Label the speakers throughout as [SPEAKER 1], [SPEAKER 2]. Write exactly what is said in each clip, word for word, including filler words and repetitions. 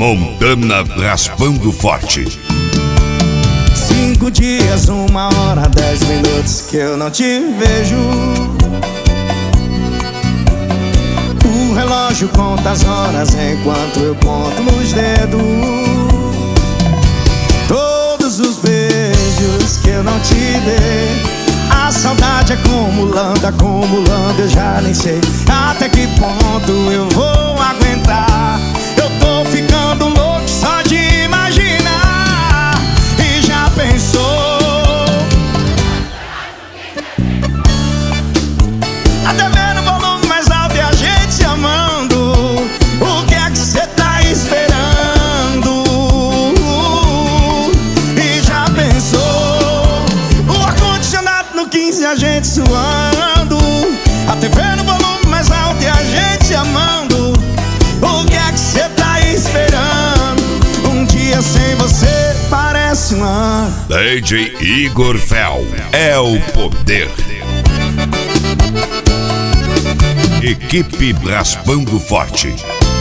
[SPEAKER 1] Montana raspando forte.
[SPEAKER 2] Cinco dias, uma hora, dez minutos que eu não te vejo. O relógio conta as horas enquanto eu conto nos dedos. Todos os beijos que eu não te dei, a saudade acumulando, acumulando, eu já nem sei até que ponto eu vou aguentar. Eu tô ficando louco só de imaginar. E já pensou? Até vendo o volume mais alto e a gente se amando. O que é que cê tá esperando? E já pensou? O ar-condicionado no quinze, a gente suando. A T V no volume mais alto e a gente se amando. O que é que cê tá esperando? Um dia sem você parece um ano.
[SPEAKER 1] D J Igor Fel é o poder. Equipe raspando forte.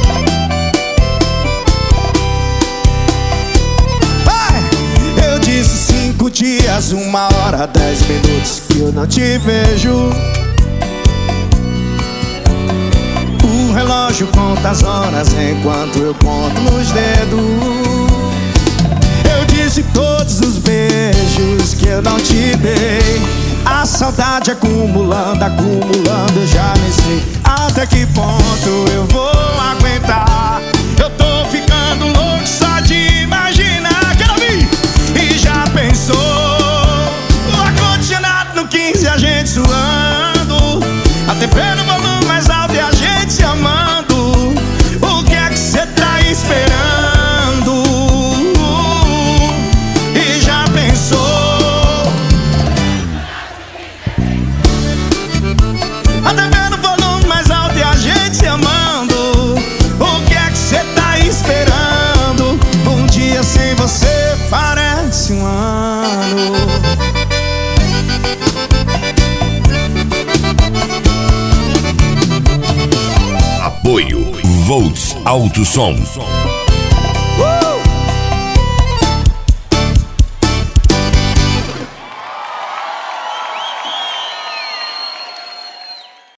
[SPEAKER 2] Ai, eu disse cinco dias, uma hora, dez minutos que eu não te vejo. O relógio conta as horas enquanto eu conto nos dedos. Eu disse todos os beijos que eu não te dei, a saudade acumulando, acumulando, eu já nem sei até que ponto eu vou aguentar. Eu tô ficando louco só de imaginar. Quero ouvir! E já pensou? O ar-condicionado no quinze, a gente suando. A T V no volume mais alto e a gente se amando. O que é que cê tá esperando? E já pensou? A T V no volume mais alto e a gente se amando. O que é que cê tá esperando? Um dia sem você parece um ano.
[SPEAKER 1] Apoio Volts Alto Som.